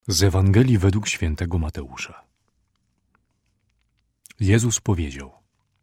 Z Ewangelii według świętego Mateusza. Jezus powiedział: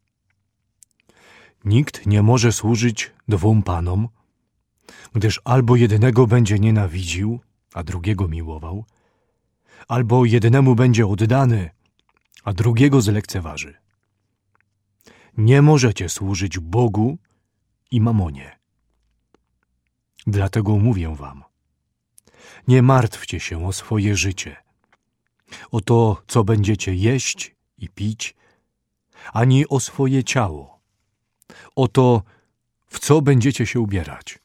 Nikt nie może służyć dwóm panom, gdyż albo jednego będzie nienawidził, a drugiego miłował, albo jednemu będzie oddany, a drugiego zlekceważy. Nie możecie służyć Bogu i mamonie. Dlatego mówię wam, nie martwcie się o swoje życie, o to, co będziecie jeść i pić, ani o swoje ciało, o to, w co będziecie się ubierać.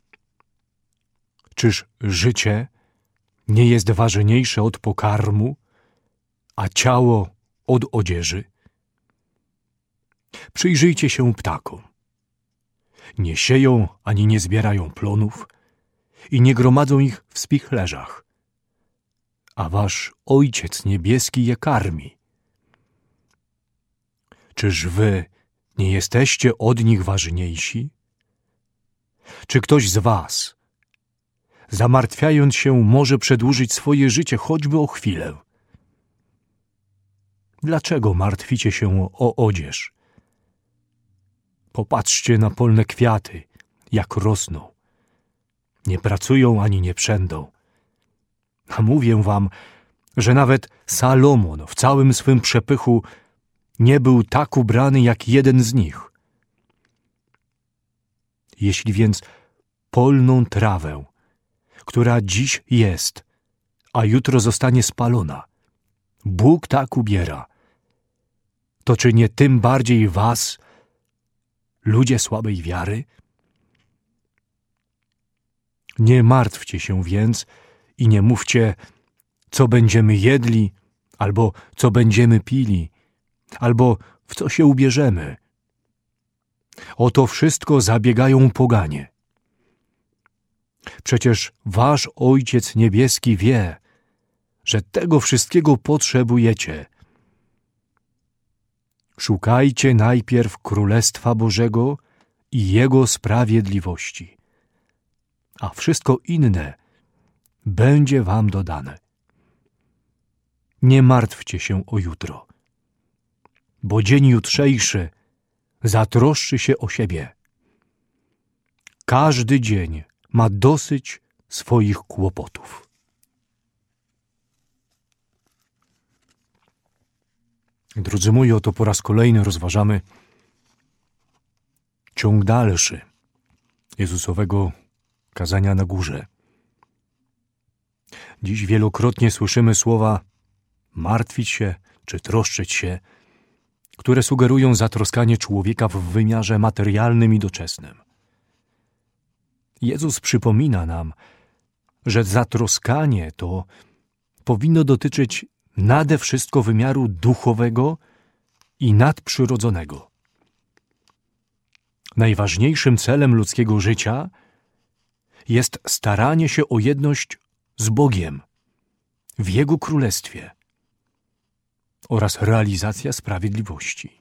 Czyż życie nie jest ważniejsze od pokarmu, a ciało od odzieży? Przyjrzyjcie się ptakom. Nie sieją ani nie zbierają plonów i nie gromadzą ich w spichlerzach, a wasz Ojciec Niebieski je karmi. Czyż wy nie jesteście od nich ważniejsi? Czy ktoś z was, zamartwiając się, może przedłużyć swoje życie choćby o chwilę? Dlaczego martwicie się o odzież? Popatrzcie na polne kwiaty, jak rosną. Nie pracują ani nie przędą. A mówię wam, że nawet Salomon w całym swym przepychu nie był tak ubrany jak jeden z nich. Jeśli więc polną trawę, która dziś jest, a jutro zostanie spalona, Bóg tak ubiera, to czy nie tym bardziej was, ludzie słabej wiary? Nie martwcie się więc i nie mówcie, co będziemy jedli, albo co będziemy pili, albo w co się ubierzemy. O to wszystko zabiegają poganie. Przecież wasz Ojciec Niebieski wie, że tego wszystkiego potrzebujecie. Szukajcie najpierw Królestwa Bożego i Jego sprawiedliwości, a wszystko inne będzie wam dodane. Nie martwcie się o jutro, bo dzień jutrzejszy zatroszczy się o siebie. Każdy dzień ma dosyć swoich kłopotów. Drodzy moi, oto po raz kolejny rozważamy ciąg dalszy Jezusowego kazania na górze. Dziś wielokrotnie słyszymy słowa martwić się czy troszczyć się, które sugerują zatroskanie człowieka w wymiarze materialnym i doczesnym. Jezus przypomina nam, że zatroskanie to powinno dotyczyć nade wszystko wymiaru duchowego i nadprzyrodzonego. Najważniejszym celem ludzkiego życia jest staranie się o jedność z Bogiem w Jego Królestwie oraz realizacja sprawiedliwości.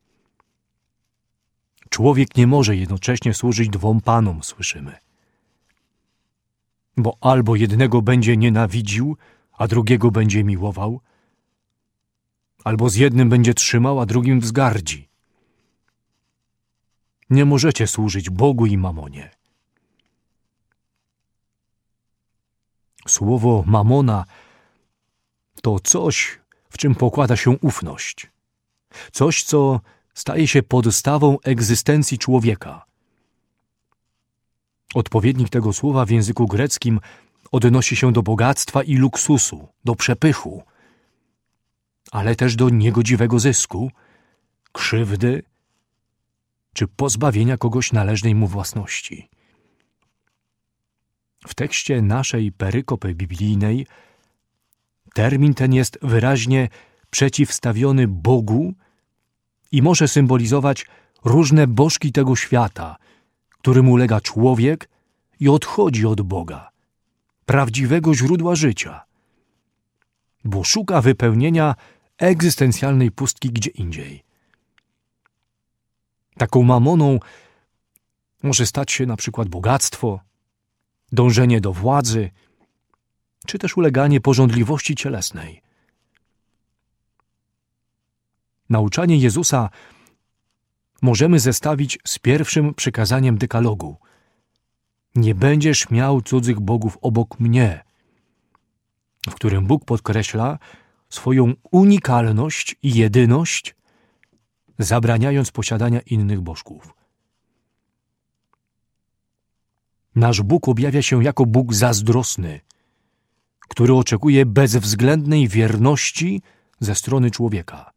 Człowiek nie może jednocześnie służyć dwom panom, słyszymy. Bo albo jednego będzie nienawidził, a drugiego będzie miłował, albo z jednym będzie trzymał, a drugim wzgardzi. Nie możecie służyć Bogu i mamonie. Słowo mamona to coś, w czym pokłada się ufność. Coś, co staje się podstawą egzystencji człowieka. Odpowiednik tego słowa w języku greckim odnosi się do bogactwa i luksusu, do przepychu, ale też do niegodziwego zysku, krzywdy czy pozbawienia kogoś należnej mu własności. W tekście naszej perykopy biblijnej termin ten jest wyraźnie przeciwstawiony Bogu i może symbolizować różne bożki tego świata, którym ulega człowiek i odchodzi od Boga, prawdziwego źródła życia, bo szuka wypełnienia egzystencjalnej pustki gdzie indziej. Taką mamoną może stać się na przykład bogactwo, dążenie do władzy, czy też uleganie pożądliwości cielesnej. Nauczanie Jezusa możemy zestawić z pierwszym przykazaniem dekalogu. Nie będziesz miał cudzych bogów obok mnie, w którym Bóg podkreśla swoją unikalność i jedyność, zabraniając posiadania innych bożków. Nasz Bóg objawia się jako Bóg zazdrosny, który oczekuje bezwzględnej wierności ze strony człowieka.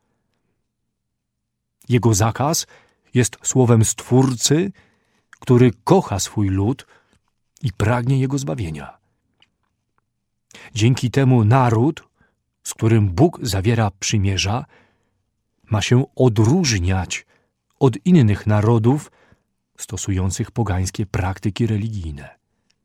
Jego zakaz jest słowem Stwórcy, który kocha swój lud i pragnie jego zbawienia. Dzięki temu naród, z którym Bóg zawiera przymierza, ma się odróżniać od innych narodów stosujących pogańskie praktyki religijne.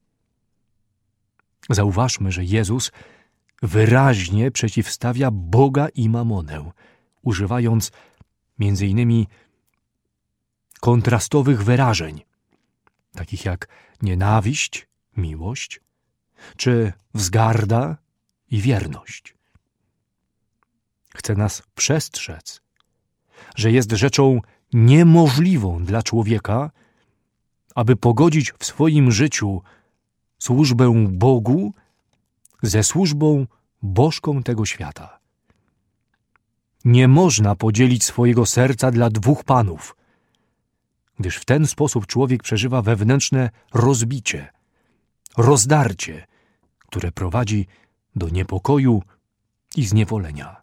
Zauważmy, że Jezus wyraźnie przeciwstawia Boga i mamonę, używając między innymi kontrastowych wyrażeń, takich jak nienawiść, miłość, czy wzgarda i wierność. Chce nas przestrzec, że jest rzeczą niemożliwą dla człowieka, aby pogodzić w swoim życiu służbę Bogu ze służbą bożką tego świata. Nie można podzielić swojego serca dla dwóch panów, gdyż w ten sposób człowiek przeżywa wewnętrzne rozbicie, rozdarcie, które prowadzi do niepokoju i zniewolenia.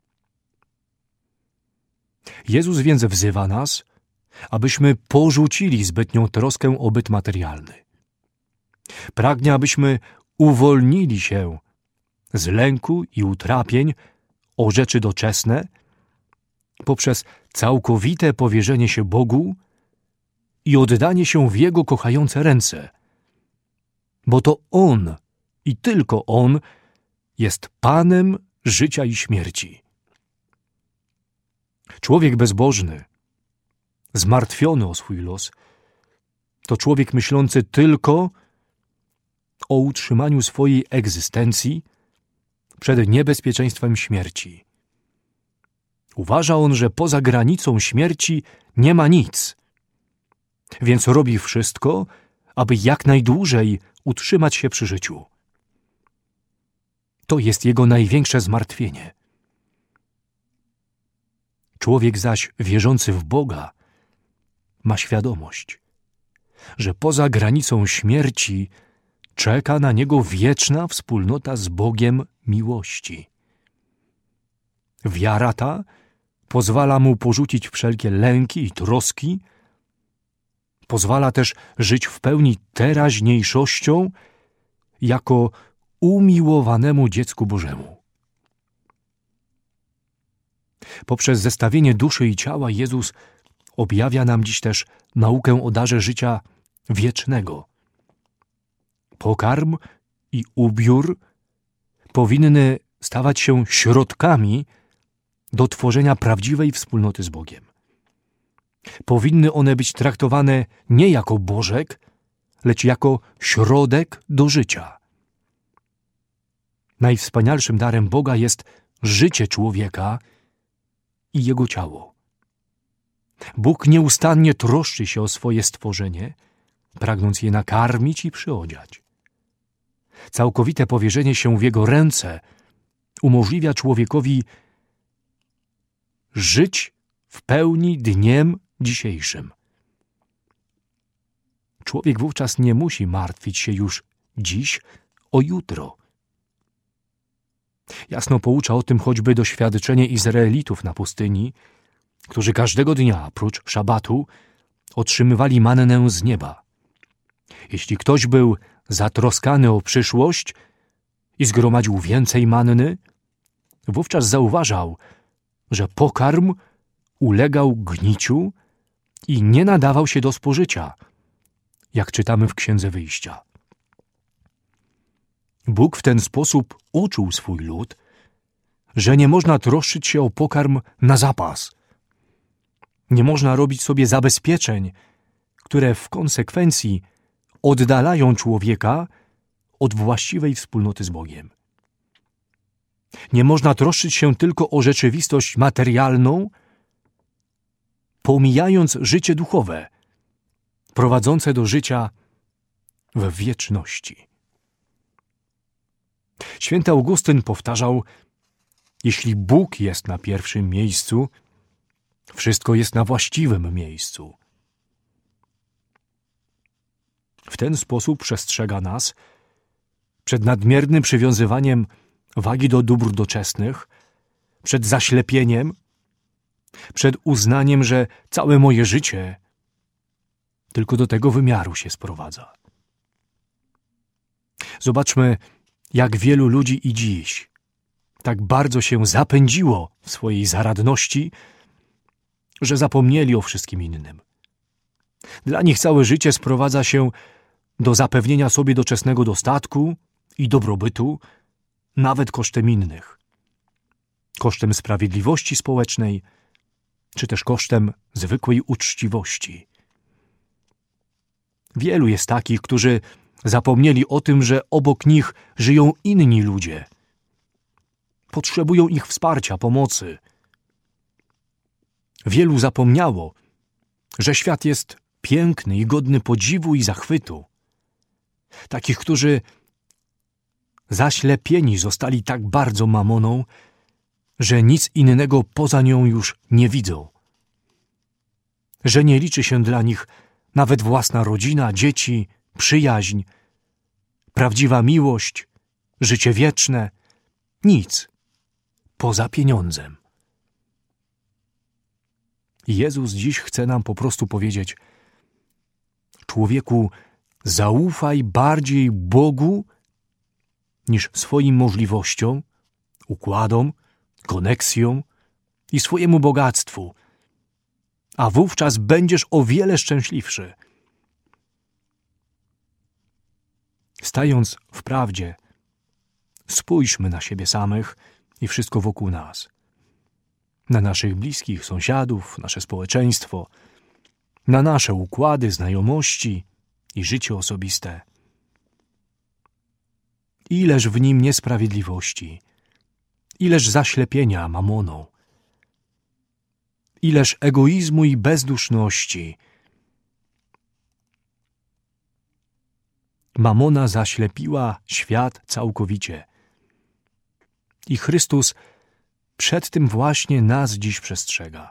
Jezus więc wzywa nas, abyśmy porzucili zbytnią troskę o byt materialny. Pragnie, abyśmy uwolnili się z lęku i utrapień o rzeczy doczesne poprzez całkowite powierzenie się Bogu i oddanie się w Jego kochające ręce, bo to On i tylko On jest Panem życia i śmierci. Człowiek bezbożny, zmartwiony o swój los, to człowiek myślący tylko o utrzymaniu swojej egzystencji przed niebezpieczeństwem śmierci. Uważa on, że poza granicą śmierci nie ma nic, więc robi wszystko, aby jak najdłużej utrzymać się przy życiu. To jest jego największe zmartwienie. Człowiek zaś wierzący w Boga ma świadomość, że poza granicą śmierci czeka na niego wieczna wspólnota z Bogiem miłości. Wiara ta pozwala mu porzucić wszelkie lęki i troski, pozwala też żyć w pełni teraźniejszością jako umiłowanemu dziecku Bożemu. Poprzez zestawienie duszy i ciała Jezus objawia nam dziś też naukę o darze życia wiecznego. Pokarm i ubiór powinny stawać się środkami do tworzenia prawdziwej wspólnoty z Bogiem. Powinny one być traktowane nie jako bożek, lecz jako środek do życia. Najwspanialszym darem Boga jest życie człowieka i jego ciało. Bóg nieustannie troszczy się o swoje stworzenie, pragnąc je nakarmić i przyodziać. Całkowite powierzenie się w Jego ręce umożliwia człowiekowi żyć w pełni dniem dzisiejszym. Człowiek wówczas nie musi martwić się już dziś o jutro. Jasno poucza o tym choćby doświadczenie Izraelitów na pustyni, którzy każdego dnia, prócz szabatu, otrzymywali mannę z nieba. Jeśli ktoś był zatroskany o przyszłość i zgromadził więcej manny, wówczas zauważał, że pokarm ulegał gniciu i nie nadawał się do spożycia, jak czytamy w Księdze Wyjścia. Bóg w ten sposób uczył swój lud, że nie można troszczyć się o pokarm na zapas. Nie można robić sobie zabezpieczeń, które w konsekwencji oddalają człowieka od właściwej wspólnoty z Bogiem. Nie można troszczyć się tylko o rzeczywistość materialną, pomijając życie duchowe, prowadzące do życia w wieczności. Święty Augustyn powtarzał: jeśli Bóg jest na pierwszym miejscu, wszystko jest na właściwym miejscu. W ten sposób przestrzega nas przed nadmiernym przywiązywaniem wagi do dóbr doczesnych, przed zaślepieniem, przed uznaniem, że całe moje życie tylko do tego wymiaru się sprowadza. Zobaczmy, jak wielu ludzi i dziś tak bardzo się zapędziło w swojej zaradności, że zapomnieli o wszystkim innym. Dla nich całe życie sprowadza się do zapewnienia sobie doczesnego dostatku i dobrobytu, nawet kosztem innych. Kosztem sprawiedliwości społecznej, czy też kosztem zwykłej uczciwości. Wielu jest takich, którzy zapomnieli o tym, że obok nich żyją inni ludzie. Potrzebują ich wsparcia, pomocy. Wielu zapomniało, że świat jest piękny i godny podziwu i zachwytu. Takich, którzy zaślepieni zostali tak bardzo mamoną, że nic innego poza nią już nie widzą. Że nie liczy się dla nich nawet własna rodzina, dzieci, przyjaźń, prawdziwa miłość, życie wieczne, nic poza pieniądzem. Jezus dziś chce nam po prostu powiedzieć: człowieku, zaufaj bardziej Bogu niż swoim możliwościom, układom, koneksjom i swojemu bogactwu, a wówczas będziesz o wiele szczęśliwszy. Stając w prawdzie, spójrzmy na siebie samych i wszystko wokół nas. Na naszych bliskich, sąsiadów, nasze społeczeństwo, na nasze układy, znajomości i życie osobiste. Ileż w nim niesprawiedliwości, ileż zaślepienia mamoną, ileż egoizmu i bezduszności. Mamona zaślepiła świat całkowicie. I Chrystus przed tym właśnie nas dziś przestrzega.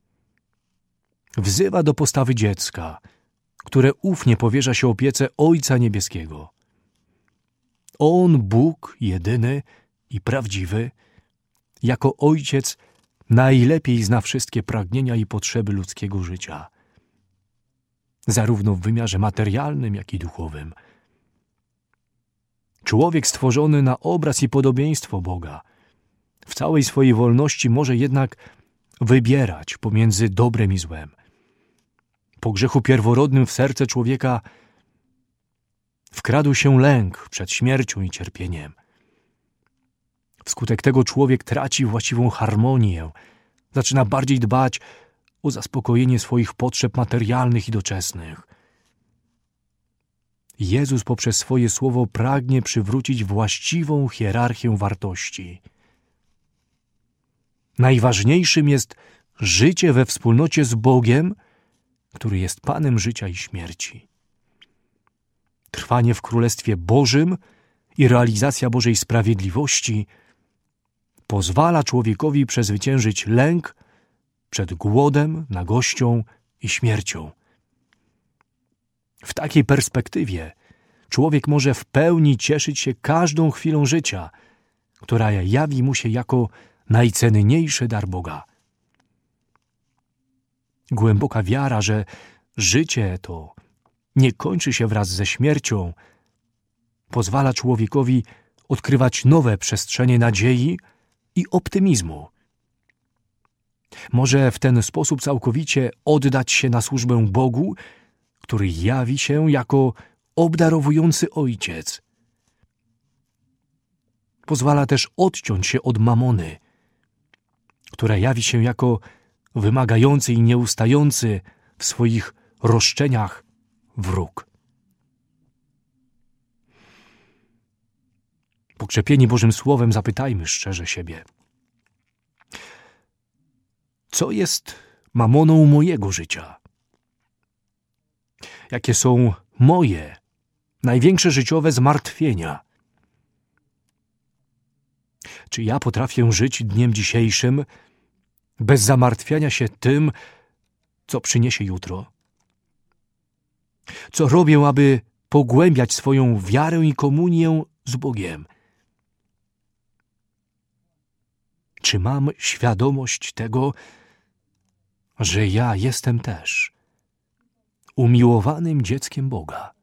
Wzywa do postawy dziecka, które ufnie powierza się opiece Ojca Niebieskiego. On, Bóg jedyny i prawdziwy, jako Ojciec najlepiej zna wszystkie pragnienia i potrzeby ludzkiego życia, zarówno w wymiarze materialnym, jak i duchowym. Człowiek stworzony na obraz i podobieństwo Boga w całej swojej wolności może jednak wybierać pomiędzy dobrem i złem. Po grzechu pierworodnym w serce człowieka wkradł się lęk przed śmiercią i cierpieniem. Wskutek tego człowiek traci właściwą harmonię, zaczyna bardziej dbać o zaspokojenie swoich potrzeb materialnych i doczesnych. Jezus poprzez swoje słowo pragnie przywrócić właściwą hierarchię wartości. Najważniejszym jest życie we wspólnocie z Bogiem, który jest Panem życia i śmierci. Trwanie w Królestwie Bożym i realizacja Bożej sprawiedliwości pozwala człowiekowi przezwyciężyć lęk przed głodem, nagością i śmiercią. W takiej perspektywie człowiek może w pełni cieszyć się każdą chwilą życia, która jawi mu się jako najcenniejszy dar Boga. Głęboka wiara, że życie to nie kończy się wraz ze śmiercią, pozwala człowiekowi odkrywać nowe przestrzenie nadziei i optymizmu. Może w ten sposób całkowicie oddać się na służbę Bogu, który jawi się jako obdarowujący Ojciec. Pozwala też odciąć się od mamony, która jawi się jako wymagający i nieustający w swoich roszczeniach wróg. Pokrzepieni Bożym Słowem, zapytajmy szczerze siebie: co jest mamoną mojego życia? Jakie są moje największe życiowe zmartwienia? Czy ja potrafię żyć dniem dzisiejszym bez zamartwiania się tym, co przyniesie jutro? Co robię, aby pogłębiać swoją wiarę i komunię z Bogiem? Czy mam świadomość tego, że ja jestem też umiłowanym dzieckiem Boga?